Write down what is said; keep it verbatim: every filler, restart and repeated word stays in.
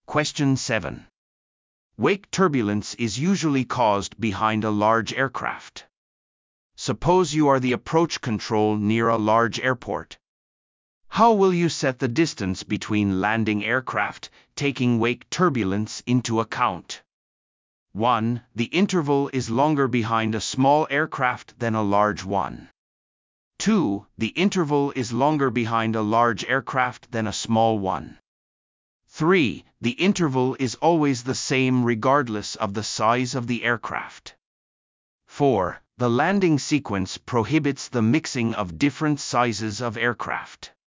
Question seven. Wake turbulence is usually caused behind a large aircraft. Suppose you are the approach control near a large airport. How will you set the distance between landing aircraft, taking wake turbulence into account? one. The interval is longer behind a small aircraft than a large one. two. The interval is longer behind a large aircraft than a small one. three. The interval is always the same regardless of the size of the aircraft. four. The landing sequence prohibits the mixing of different sizes of aircraft.